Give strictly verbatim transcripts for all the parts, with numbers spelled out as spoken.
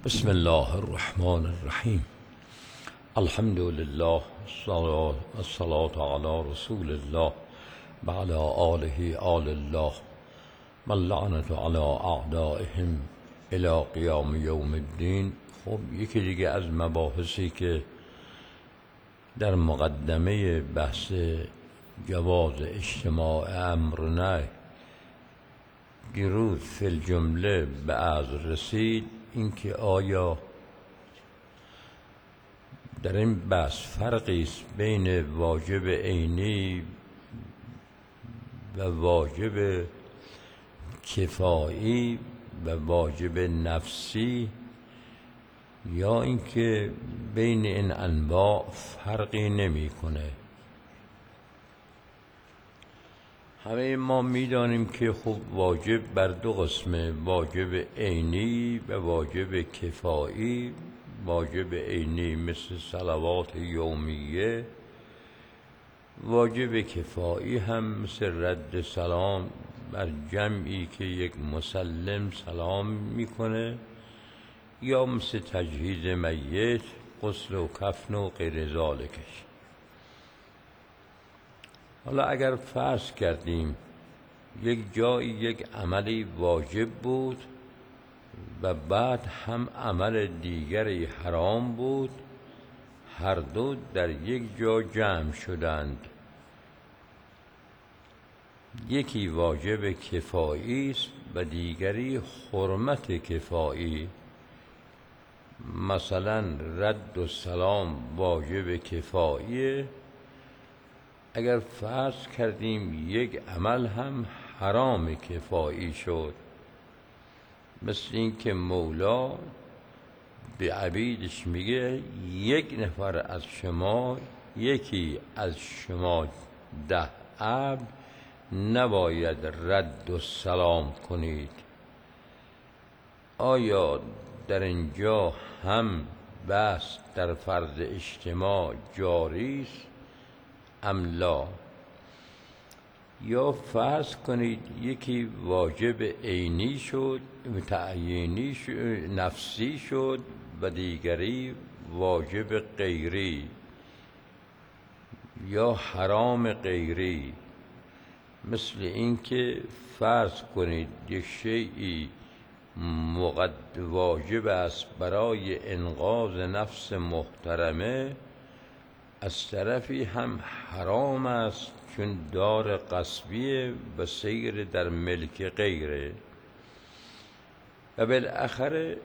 بسم الله الرحمن الرحیم. الحمد لله والصلاة على رسول الله و علی آله آل الله و اللعنة علی اعدائهم الی قیام یوم الدین. خب یکی دیگه از مباحثی که در مقدمه بحث جواز اجتماع امر و نهی دیروز فی الجمله به عرض رسید، اینکه آیا در این بحث فرقی است بین واجب عینی و واجب کفایی و واجب نفسی، یا اینکه بین این انواع فرقی نمیکنه. همه ما میدانیم که خب واجب بر دو قسمه، واجب عینی و واجب کفایی. واجب عینی مثل صلوات یومیه، واجب کفایی هم مثل رد سلام بر جمعی که یک مسلم سلام میکنه، یا مثل تجهیز میت، غسل و کفن و غیر ذالکش. حالا اگر فرض کردیم یک جایی یک عملی واجب بود و بعد هم عمل دیگری حرام بود، هر دو در یک جا جمع شدند، یکی واجب کفایی است و دیگری حرمت کفایی. مثلا رد و سلام واجب کفاییه، اگر فرض کردیم یک عمل هم حرام کفایی شد، مثل این که مولا به عبیدش میگه یک نفر از شما، یکی از شما ده عبد نباید رد و سلام کنید. آیا در اینجا هم بحث در فرض اجتماع جاری است ام لا؟ یا فرض کنید یکی واجب عینی شد، متعینی شد، نفسی شد و دیگری واجب غیری یا حرام غیری. مثل اینکه فرض کنید یک شیئی مقد واجب است برای انقاذ نفس محترمه، از طرفی هم حرام است چون دار غصبیه و سیر در ملک غیره. و بالاخره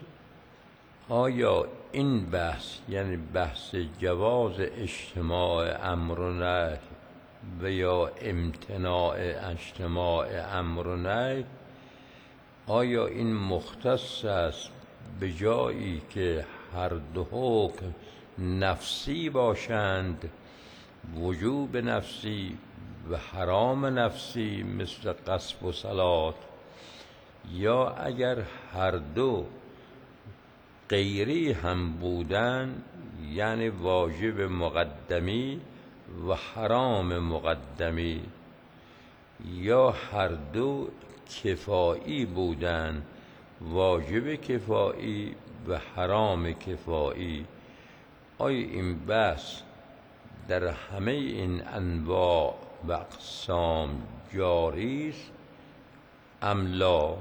آیا این بحث، یعنی بحث جواز اجتماع امر و نهی و یا امتناع اجتماع امر و نهی، آیا این مختص است به جایی که هر دو حکم نفسی باشند، وجوب نفسی و حرام نفسی مثل غصب و صلات، یا اگر هر دو غیری هم بودن، یعنی واجب مقدمی و حرام مقدمی، یا هر دو کفایی بودن، واجب کفایی و حرام کفایی. آیا این بحث در همه این انواع و اقسام جاری است ام لا؟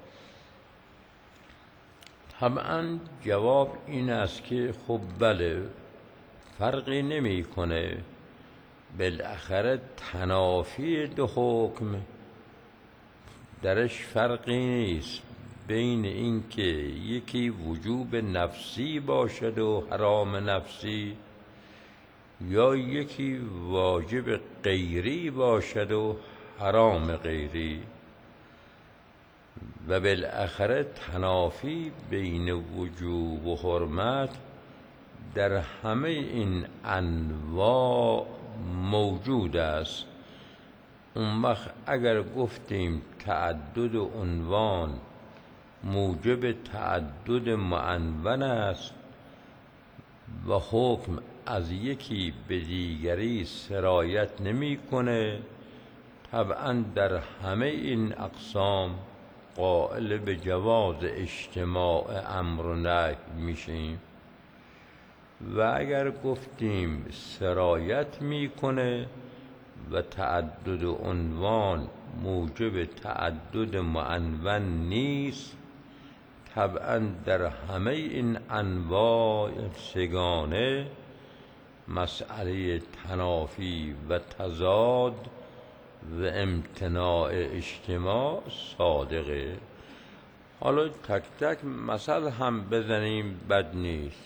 طبعا جواب این است که خب بله، فرقی نمی کنه. بالاخره تنافی دو حکم درش فرقی نیست، بین این که یکی وجوب نفسی باشد و حرام نفسی، یا یکی واجب غیری باشد و حرام غیری. و بالاخره تنافی بین وجوب و حرمت در همه این انواع موجود است. اون وقت اگر گفتیم تعدد عنوان موجب تعدد معنون است و حکم از یکی به دیگری سرایت نمی کنه، طبعا در همه این اقسام قائل به جواز اجتماع امر و نهی میشیم. و اگر گفتیم سرایت میکنه و تعدد عنوان موجب تعدد معنون نیست، طبعا در همه این انواع سگانه مسئله تنافی و تضاد و امتناع اجتماع صادقه. حالا تک تک مثل هم بزنیم بد نیست.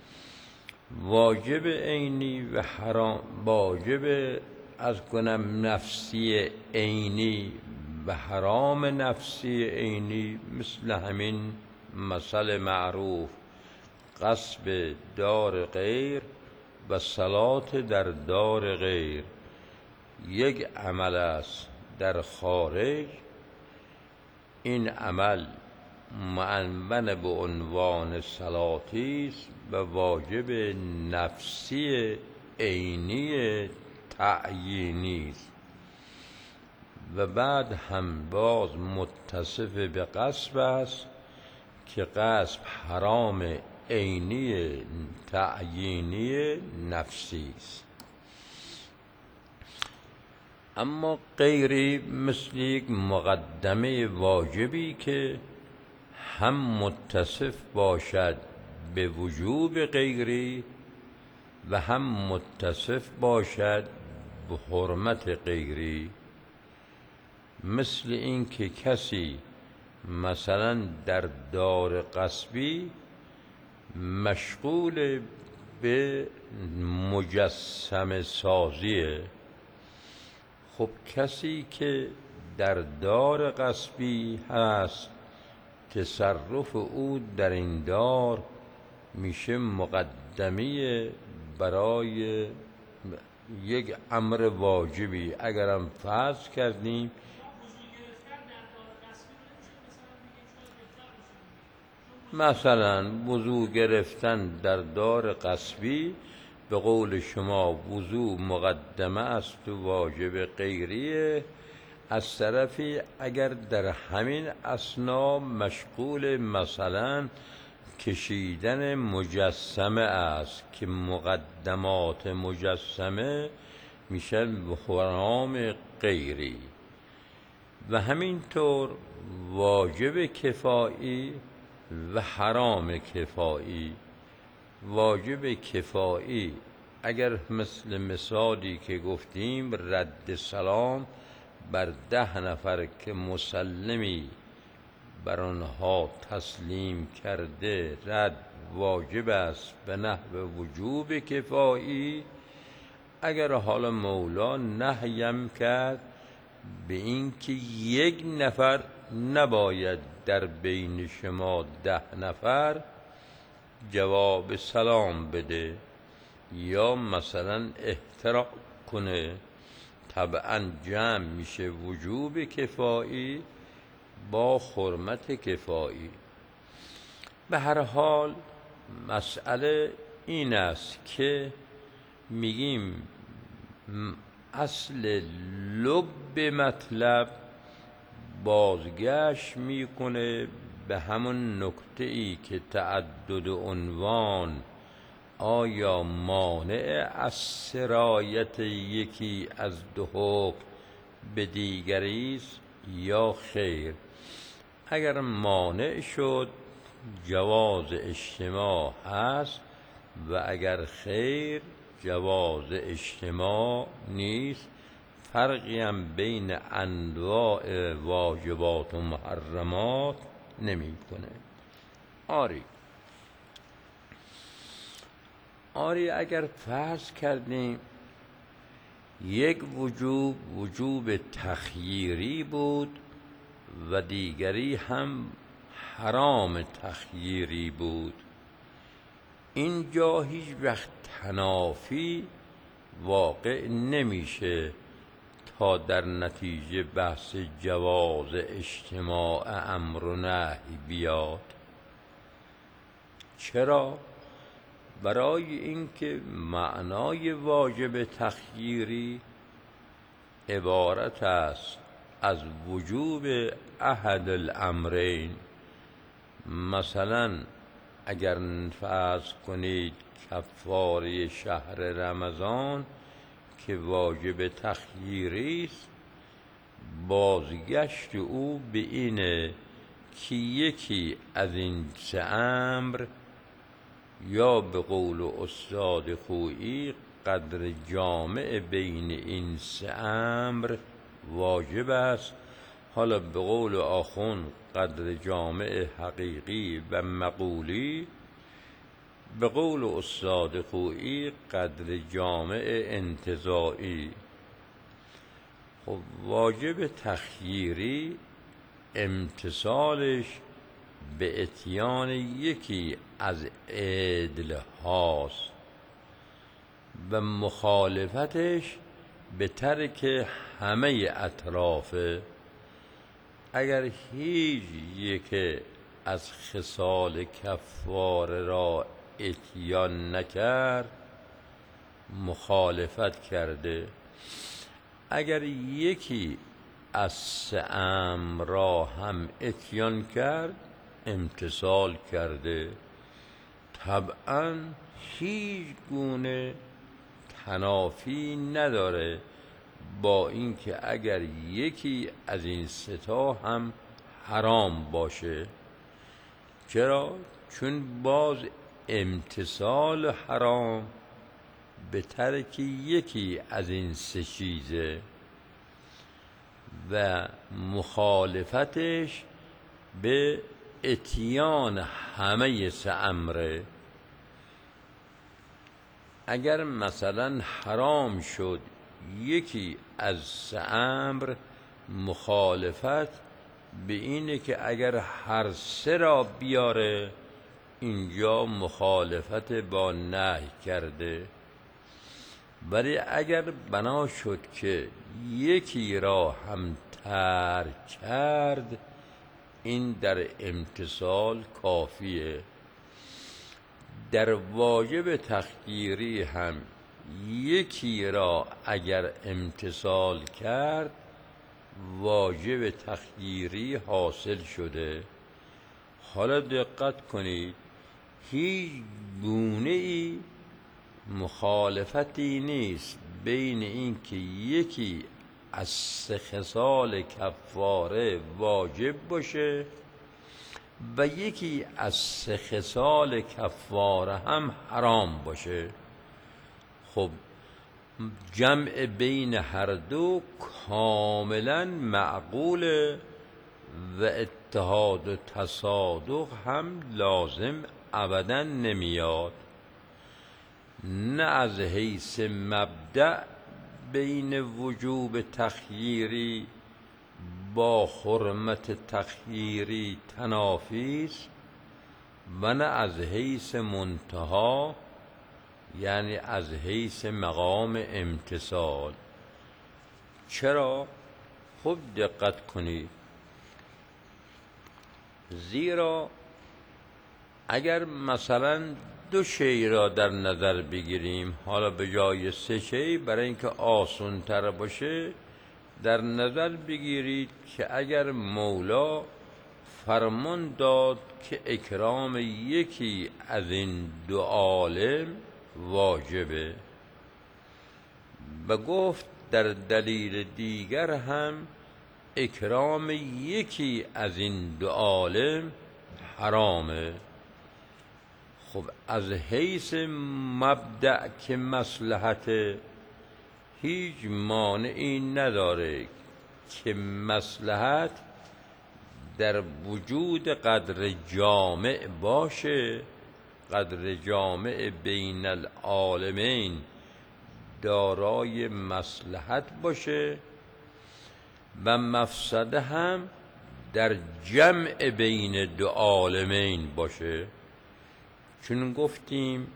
واجب عینی و حرام، واجب از کنم نفسی عینی و حرام نفسی عینی، مثل همین مثل معروف غصب دار غیر و صلات در دار غیر. یک عمل است در خارج، این عمل معنون به عنوان صلاتی است و واجب نفسی عینی تعیینی است و بعد هم باز متصف به غصب است که غصب حرام عینی تعیینی نفسی است. اما غیری مثل یک مقدمه واجبی که هم متصف باشد به وجوب غیری و هم متصف باشد به حرمت غیری. مثل این که کسی مثلا در دار غصبی مشغول به مجسمه سازیه. خب کسی که در دار غصبی هست، تصرف او در این دار میشه مقدمی برای یک امر واجبی. اگرم فرض کردیم مثلا وضو گرفتن در دار غصبی، به قول شما وضو مقدمه است و واجب غیریه. از طرفی اگر در همین اثنا مشغول مثلا کشیدن مجسمه است که مقدمات مجسمه میشن حرام غیری. و همینطور واجب کفایی و حرام کفایی. واجب کفایی اگر مثل مثالی که گفتیم رد سلام بر ده نفر که مسلمی بر آنها تسلیم کرده رد واجب است به نحو وجوب کفایی. اگر حالا مولا نهیم کرد به این که یک نفر نباید در بین شما ده نفر جواب سلام بده یا مثلا احترام کنه، طبعا جمع میشه وجوب کفایی با حرمت کفایی. به هر حال مسئله این است که میگیم اصل لب مطلب بازگشت میکنه به همون نکته ای که تعدد عنوان آیا مانع از سرایت یکی از دو حکم به دیگری است یا خیر. اگر مانع شد جواز اجتماع هست و اگر خیر جواز اجتماع نیست. فرقی هم بین انواع واجبات و محرمات نمی کنه. آری آری اگر فرض کردیم یک وجوب وجوب تخییری بود و دیگری هم حرام تخییری بود، اینجا هیچ وقت تنافی واقع نمیشه تا در نتیجه بحث جواز اجتماع امر و نهی بیاد. چرا؟ برای اینکه معنای واجب تخییری عبارت است از وجوب احد الامرین. مثلا اگر فرض کنید کفاره شهر رمضان که واجب تخییری است، بازگشت او به اینه که یکی از این سه امر یا به قول استاد خویی قدر جامع بین این سه امر واجب است. حالا به قول آخوند قدر جامع حقیقی و مقولی، به قول استاد خویی قدر جامع انتزاعی. خب واجب تخییری امتصالش به اتیان یکی از عدل هاست و مخالفتش به ترک همه اطرافه. اگر هیچ یک از خصال کفاره را اتیان نکرد مخالفت کرده، اگر یکی از سه امر را هم اتیان کرد امتثال کرده. طبعا هیچ گونه تنافی نداره با اینکه اگر یکی از این سه تا هم حرام باشه. چرا؟ چون باز امتثال حرام به ترک یکی از این سه چیزه و مخالفتش به اتیان همه سه امره. اگر مثلا حرام شد یکی از سه امر، مخالفت به اینه که اگر هر سه را بیاره اینجا مخالفت با نهی کرده. ولی اگر بنا شد که یکی را هم ترک کرد این در امتثال کافیه. در واجب تخییری هم یکی را اگر امتثال کرد واجب تخییری حاصل شده. حالا دقت کنید، هیچ گونه ای مخالفتی نیست بین این که یکی از سه خصال کفاره واجب باشه و یکی از سه خصال کفاره هم حرام باشه. خب جمع بین هر دو کاملا معقوله و اتحاد و تصادق هم لازم ابدا نمیاد. نه از حیث مبدأ بین وجوب تخییری با حرمت تخییری تنافی است و نه از حیث منتها، یعنی از حیث مقام امتثال. چرا؟ خوب دقت کنید، زیرا اگر مثلا دو شی را در نظر بگیریم، حالا به جای سه شی برای اینکه آسان تر باشه در نظر بگیرید که اگر مولا فرمان داد که اکرام یکی از این دو عالم واجبه و گفت در دلیل دیگر هم اکرام یکی از این دو عالم حرامه. خب از حیث مبدأ که مصلحت، هیچ مانعی نداره که مصلحت در وجود قدر جامع باشه، قدر جامع بین العالمین دارای مصلحت باشه و مفسده هم در جمع بین دو عالمین باشه. چون گفتیم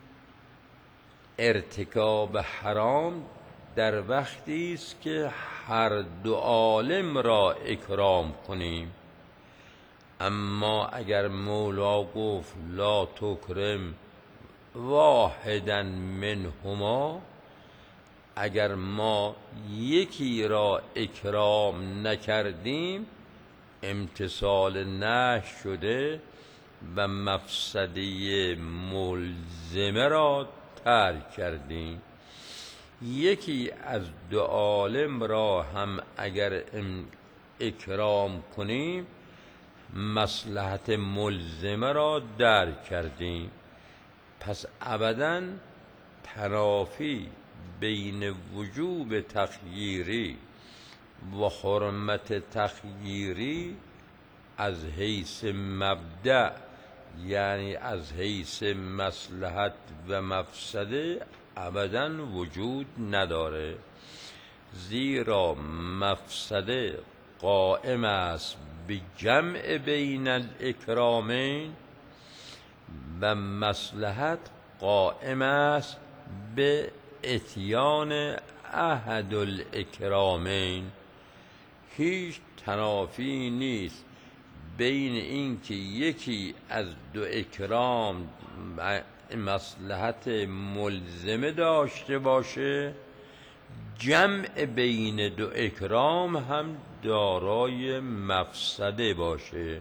ارتکاب حرام در وقتی است که هر دو عالم را اکرام کنیم، اما اگر مولا گفت لا تکرم واحدا منهما، اگر ما یکی را اکرام نکردیم امتثال نهی شده و مفسده ملزمه را ترک کردیم. یکی از دو عالم را هم اگر اکرام کنیم مصلحت ملزمه را درک کردیم. پس ابداً تنافی بین وجوب تخییری و حرمت تخییری از حیث مبدأ، یعنی از حیث مصلحت و مفسده، ابداً وجود نداره، زیرا مفسده قائم است به جمع بین الاکرامین و مصلحت قائم است به اتیان احد الاکرامین. هیچ تنافی نیست بین اینکه یکی از دو اکرام مصلحت ملزمه داشته باشه، جمع بین دو اکرام هم دارای مفسده باشه.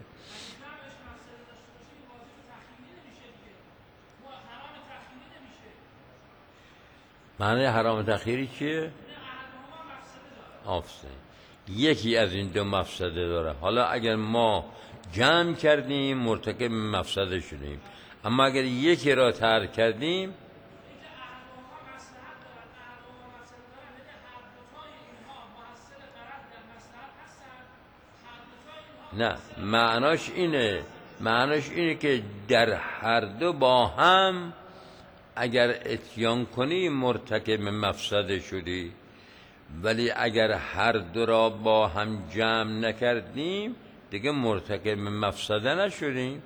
معنی حرام تخییری چیه؟ آفرین، یکی از این دو مفسده داره. حالا اگر ما جمع کردیم مرتکب مفسده شدیم، اما اگر یکی را ترک کردیم نه. معناش اینه معناش اینه که در هر دو با هم اگر اتیان کنی مرتکب مفسده شدی، ولی اگر هر دو را با هم جمع نکردیم دیگه مرتکب مفسده نشدیم.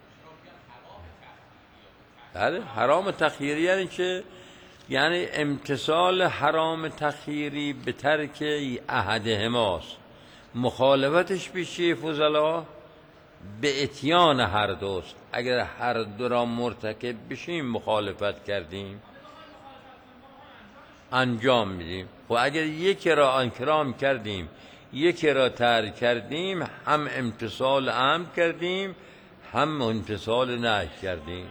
بله، حرام تخییری یعنی چه؟ یعنی امتثال حرام تخییری به ترک احدهماست. مخالفتش به چیه فضلا؟ به اتیان هر دوست. اگر هر دو را مرتکب بشیم مخالفت کردیم، انجام میدیم. و اگر یکی را انکرام کردیم یکی را ترک کردیم، هم امتثال امر کردیم هم امتثال نهی کردیم.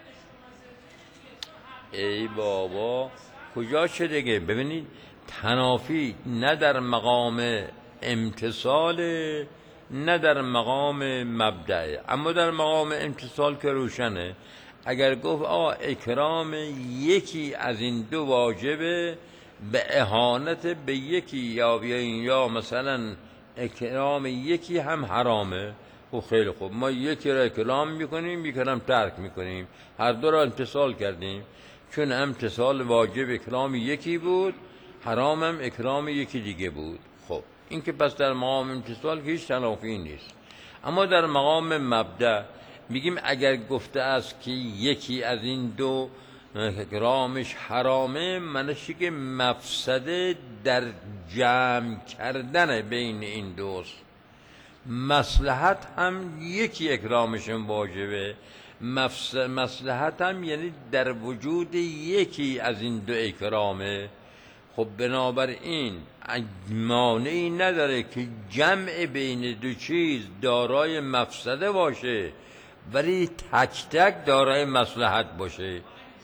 ای بابا کجا چه دیگه؟ ببینید تنافی نه در مقام امتثال نه در مقام مبدأ، اما در مقام امتثال که روشنه. اگر گفت آ اکرام یکی از این دو واجبه به اهانت به یکی، یا بیاین یا مثلا اکرام یکی هم حرامه، خب خیلی خوب، ما یکی را اکرام میکنیم یکی را ترک میکنیم، هر دو را امتثال کردیم. چون امتثال واجب اکرام یکی بود، حرام هم اکرام یکی دیگه بود. خب این که پس در مقام امتثال که هیچ تنافی نیست. اما در مقام مبدأ میگیم اگر گفته است که یکی از این دو اکرامش حرامه، منشی که مفسده در جمع کردن بین این دوست، مصلحت هم یکی اکرامشون واجبه، مصلحت هم یعنی در وجود یکی از این دو اکرامه. خب بنابراین مانعی نداره که جمع بین دو چیز دارای مفسده باشه ولی تک تک دارای مصلحت باشه.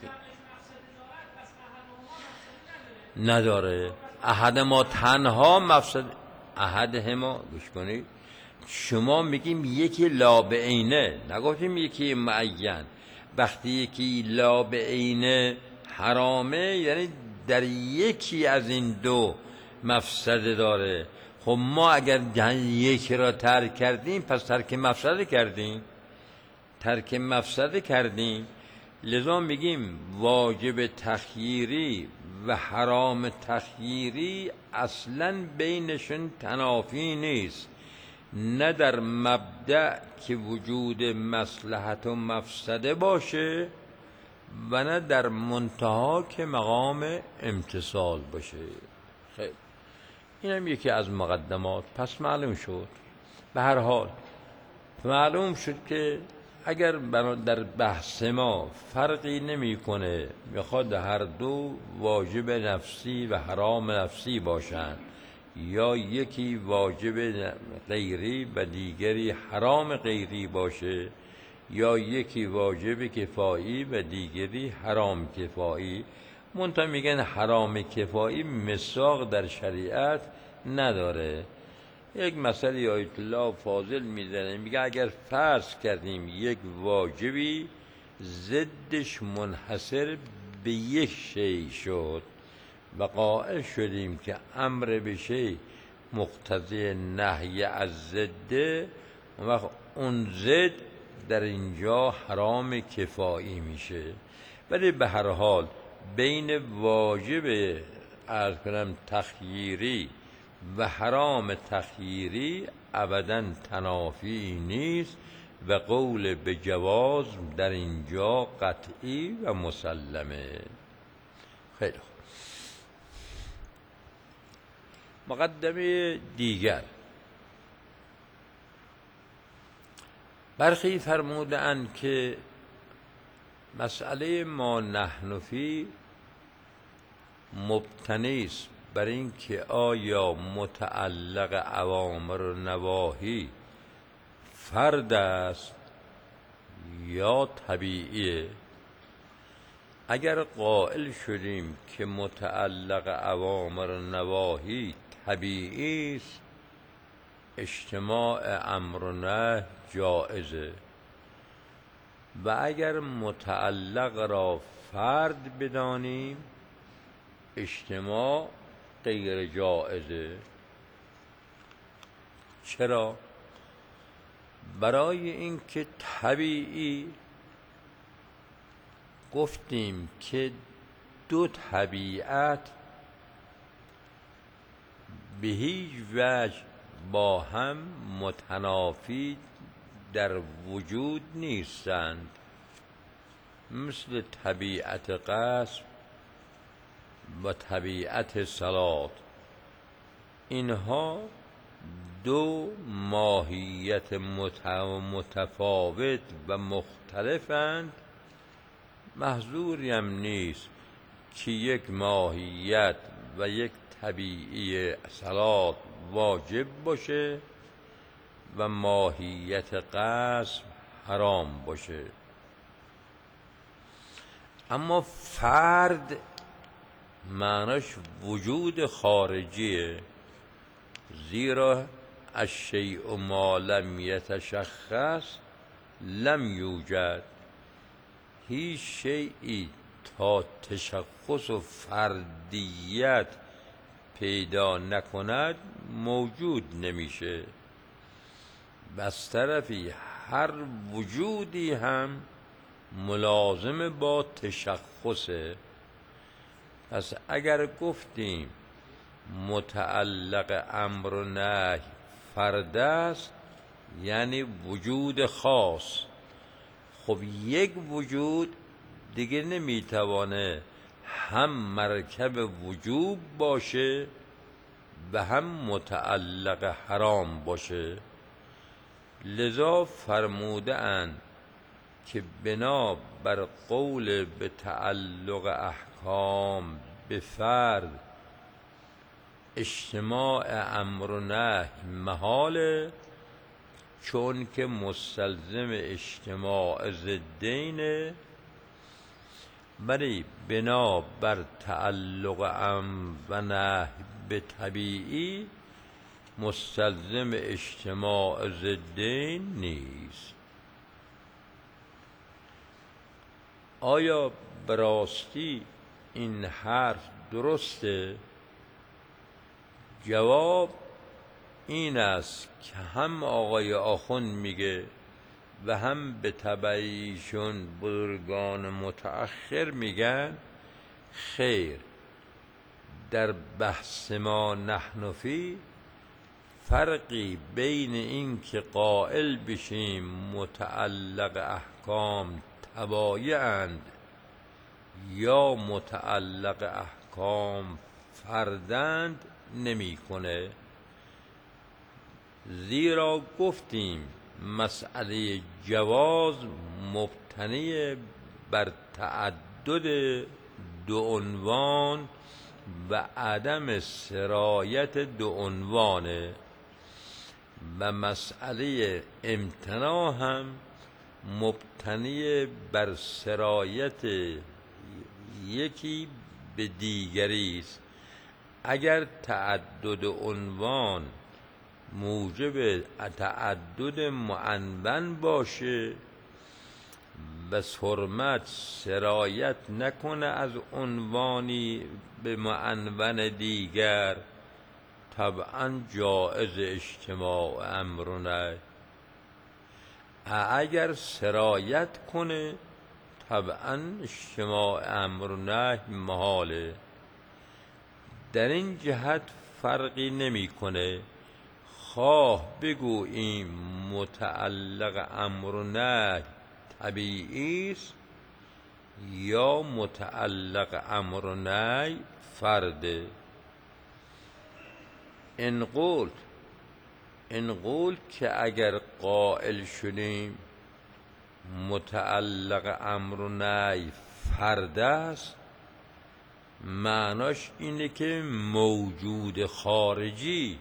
نداره. احد ما تنها مفسد احد ما گوش کنید، شما میگیم یکی لا به عینه، نگفتیم یکی معین. وقتی یکی لا به عینه حرامه یعنی در یکی از این دو مفسده داره. خب ما اگر یکی را ترک کردیم پس ترک مفسده کردیم ترک مفسده کردیم لذا میگیم واجب تخییری و حرام تخییری اصلا بینشون تنافی نیست، نه در مبدأ که وجود مصلحت و مفسده باشه و نه در منتها که مقام امتثال باشه. خیلی این هم یکی از مقدمات. پس معلوم شد، به هر حال معلوم شد که اگر در بحث ما فرقی نمیکنه، میخواد هر دو واجب نفسی و حرام نفسی باشند، یا یکی واجب غیری و دیگری حرام غیری باشه، یا یکی واجب کفایی و دیگری حرام کفایی، منتها میگن حرام کفایی مساق در شریعت نداره. یک مسئله آیت الله فاضل میزنه، میگه اگر فرض کردیم یک واجبی ضدش منحصر به یک شی شد و قائل شدیم که امر به شی مقتضی نهی از ضده، و اون ضد در اینجا حرام کفایی میشه. ولی به هر حال بین واجب عرض کنم تخییری و حرام تخییری ابداً تنافی نیست و قول به جواز در اینجا قطعی و مسلمه. خیلی خوب. مقدمه دیگر، برخی فرمودند که مسئله ما نحن فی مبتنی است بر این که آیا متعلق اوامر و نواهی فرد است یا طبیعیه. اگر قائل شدیم که متعلق اوامر و نواهی طبیعی است، اجتماع امر و نهی جائزه، و اگر متعلق را فرد بدانیم اجتماع غیر جائزه. چرا؟ برای اینکه طبیعی گفتیم که دو طبیعت به هیچ وجه با هم متنافی در وجود نیستند، مثل طبیعت قسم و طبیعت صلات. اینها دو ماهیت متفاوت و مختلفند. محظوری هم نیست که یک ماهیت و یک طبیعی صلات واجب باشه و ماهیت قسم حرام باشه. اما فرد معناش وجود خارجیه، زیرا الشیء ما لم یتشخص لم یوجد. هیچ شیئی تا تشخص و فردیت پیدا نکند موجود نمیشه. بس طرفی هر وجودی هم ملازم با تشخصه. پس اگر گفتیم متعلق امر و نهی فرد است، یعنی وجود خاص. خب یک وجود دیگه نمیتوانه هم مرکب وجوب باشه و هم متعلق حرام باشه. لذا فرموده اند که بنا بر قول به تعلق احکام به فرد اجتماع امر و نهی محاله، چون که مستلزم اجتماع ضدینه. ولی بنا بر تعلق امر و نهی به طبیعی مستلزم اجتماع ضدین نیست. آیا براستی این حرف درسته؟ جواب این است که هم آقای آخوند میگه و هم به تبعیشون بزرگان متأخر میگن خیر، در بحث ما نحن فی فرقی بین این که قائل بشیم متعلق احکام تبایع‌اند یا متعلق احکام فردند نمی کنه. زیرا گفتیم مسئله جواز مبتنی بر تعدد دو عنوان و عدم سرایت دو عنوانه و مسئله امتناع هم مبتنی بر سرایت یکی به دیگری است. اگر تعدد عنوان موجب تعدد معنون باشه و حرمت سرایت نکنه از عنوانی به معنون دیگر، طبعا جایز اجتماع امر و نهی. اگر سرایت کنه طبعا اجتماع امر و نهی محاله. در این جهت فرقی نمیکنه خواه بگوییم متعلق امر و نهی طبیعی است یا متعلق امر و نهی فرده. این قول این قول که اگر قائل شدیم متعلق امر و نهی فرد است، معناش اینه که موجود خارجی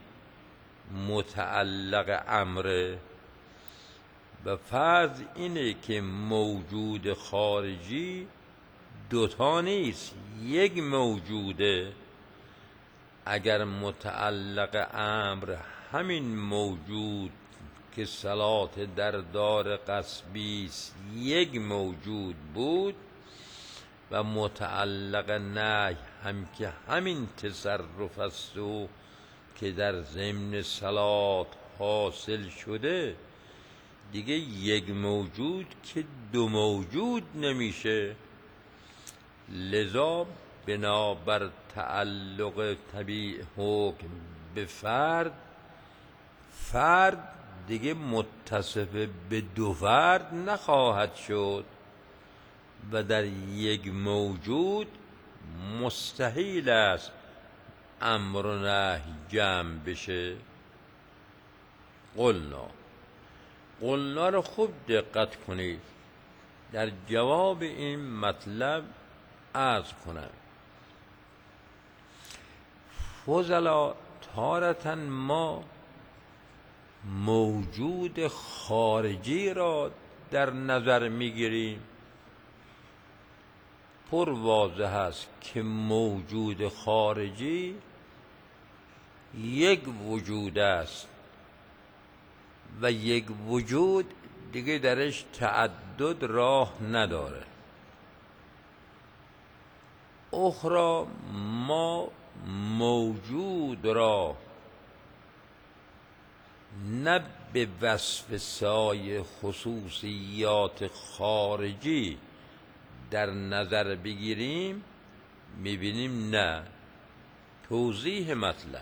متعلق امره و فرض اینه که موجود خارجی دوتا نیست، یک موجوده. اگر متعلق امر همین موجود که صلات در دار غصبی است یک موجود بود و متعلق نهی هم که همین تصرف است و که در ضمن صلات حاصل شده، دیگه یک موجود که دو موجود نمیشه. لذا بنابر تعلق طبیعی حکم به فرد، فرد دیگه متصف به دو فرد نخواهد شد و در یک موجود مستحیل است امر و نهی جمع بشه. قلنا قلنا رو خوب دقت کنید. در جواب این مطلب عرض کنم فضلا تارةً ما موجود خارجی را در نظر میگیریم. پر واضح است که موجود خارجی یک وجود است و یک وجود دیگه درش تعدد راه نداره. اخرى ما موجود را نه به وصف سای خصوصیات خارجی در نظر بگیریم، میبینیم نه. توضیح مطلب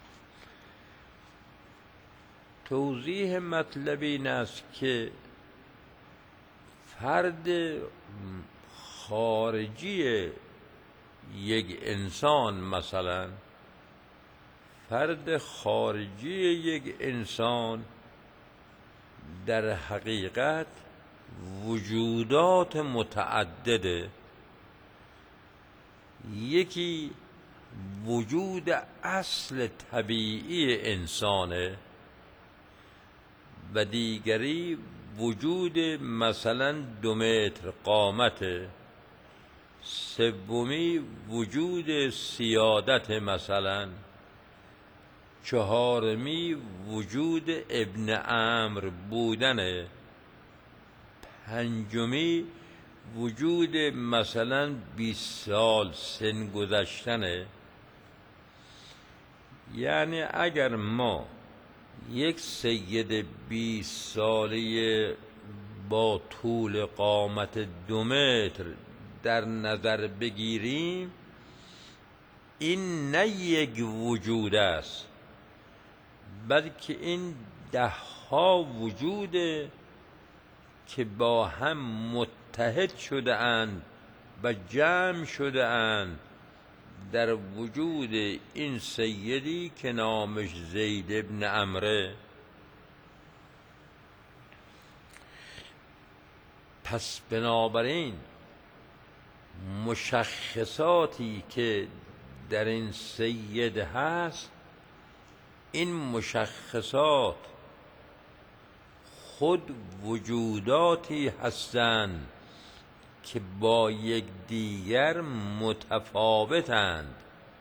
توضیح مطلب این است که فرد خارجی یک انسان، مثلا فرد خارجی یک انسان در حقیقت وجودات متعدده. یکی وجود اصل طبیعی انسانه و دیگری وجود مثلا دو متر قامته، سومی وجود سیادت، مثلا چهارمی وجود ابن امر بودنه، پنجمی وجود مثلا بیست سال سن گذشتنه. یعنی اگر ما یک سید بیست ساله با طول قامت دو متر در نظر بگیریم، این نه یک وجود است، بلکه این ده ها وجوده که با هم متحد شده اند و جمع شده اند در وجود این سیدی که نامش زید ابن عمره. پس بنابراین مشخصاتی که در این سید هست، این مشخصات خود وجوداتی هستند که با یکدیگر متفاوتند.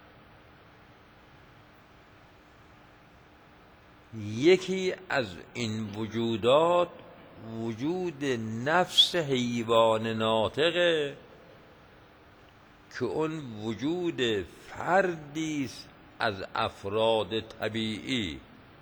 یکی از این وجودات وجود نفس حیوان ناطقه که اون وجود فردی است از افراد طبیعی،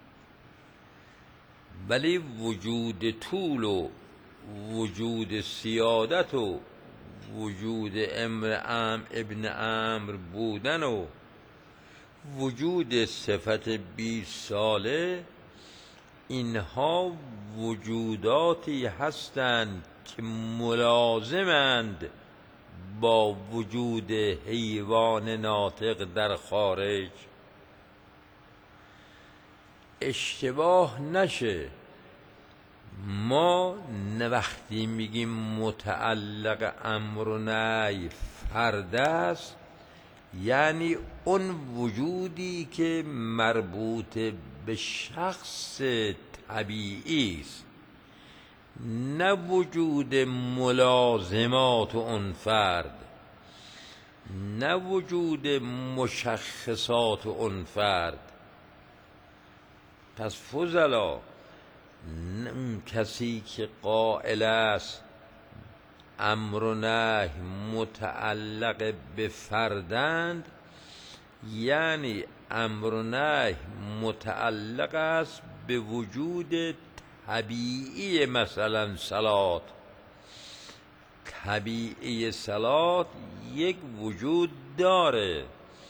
ولی وجود طول و وجود سیادت و وجود امر ام ابن امر بودن و وجود صفت بیست ساله، اینها وجوداتی هستند که ملازمند با وجود حیوان ناطق در خارج. اشتباه نشه، ما نه وقتی میگیم متعلق امر و نهی فرد است یعنی اون وجودی که مربوط به شخص طبیعی است، نه وجود ملازمات اون فرد، نه وجود مشخصات اون فرد. پس فضلا، کسی که قائل است امر و نهی متعلق به فردند، یعنی امر و نهی متعلق است به وجود طبیعی. مثلا صلات، طبیعی صلات یک وجود داره،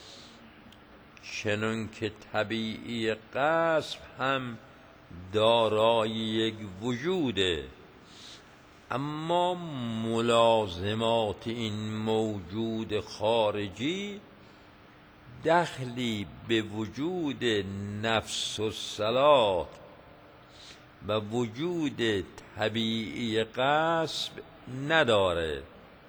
چنان که طبیعی غصب هم دارای یک وجوده. اما ملازمات این موجود خارجی دخلی به وجود نفس و صلات و وجود طبیعی غصب نداره.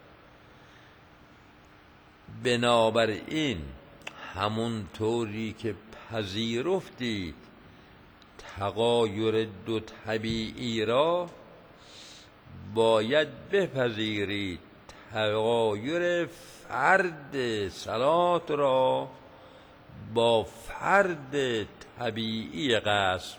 بنابراین همون طوری که پذیرفتید تغایر دو طبیعی را، باید بپذیرید تغایر فرد صلات را با فرد طبیعی غصب.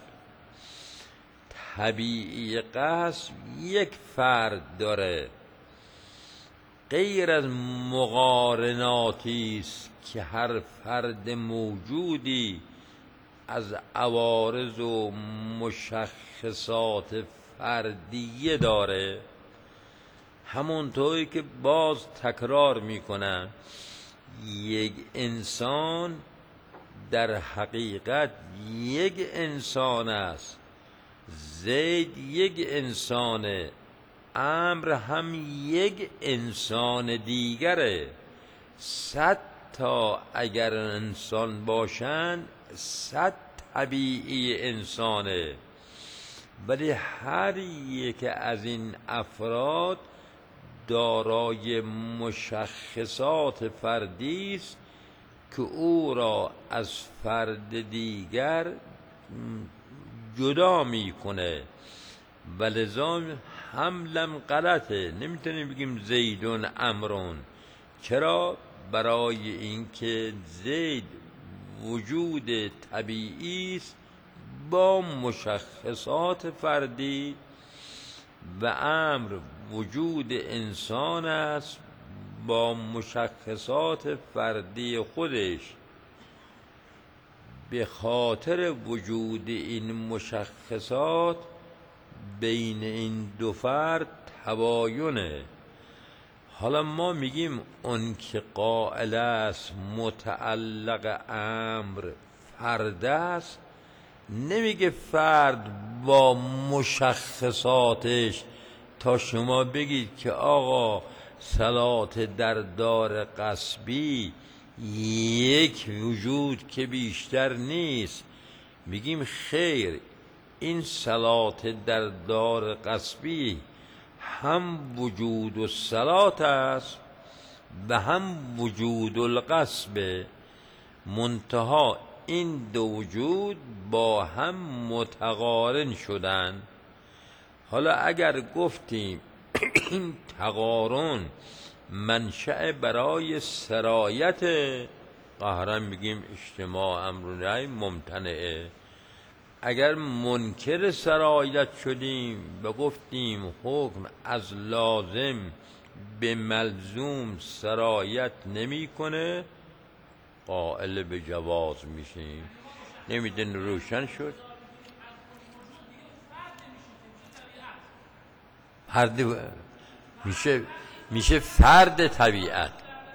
طبیعی غصب یک فرد داره، غیر از مقارناتی است که هر فرد موجودی از عوارض و مشخصات فردیه داره. همونطوری که باز تکرار میکنم، یک انسان در حقیقت یک انسان است، زید یک انسانه، امر هم یک انسان دیگره. صد تا اگر انسان باشن، صد طبیعی انسانه، ولی هر یک از این افراد دارای مشخصات فردی است که او را از فرد دیگر جدا میکنه. ولذا حملم غلطه، نمیتونیم بگیم زیدون امرون. چرا؟ برای اینکه زید وجود طبیعی است با مشخصات فردی و امر وجود انسان است با مشخصات فردی خودش. به خاطر وجود این مشخصات بین این دو فرد تباینه. حالا ما میگیم اون که قائل است متعلق امر فرد است، نمیگه فرد با مشخصاتش. تا شما بگید که آقا صلات در دار غصبی یک وجود که بیشتر نیست، میگیم خیر، این صلات در دار غصبی هم وجود الصلات است و هم وجود القصب، منتها این دو وجود با هم متقارن شدن. حالا اگر گفتیم این تقارن منشأ برای سرایت، قهرا میگیم اجتماع امر و نهی ممتنعه. اگر منکر سرایت شدیم و گفتیم حکم از لازم به ملزوم سرایت نمیکنه، قائل به جواز میشیم. نمیدن روشن شد؟ فرد میشه میشه فرد طبیعت.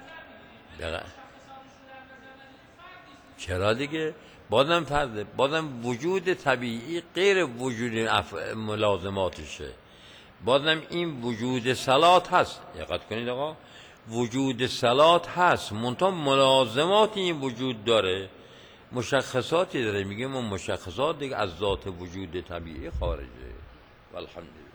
چرا دیگه؟ بازم فرده، بازم وجود طبیعی غیر وجود ملازماتشه. بازم این وجود صلات هست. دقت کنید آقا، وجود صلات هست، منتها ملازمات این وجود داره، مشخصاتی داره. میگه ما مشخصات دیگه از ذات وجود طبیعی خارجه. والحمدلله.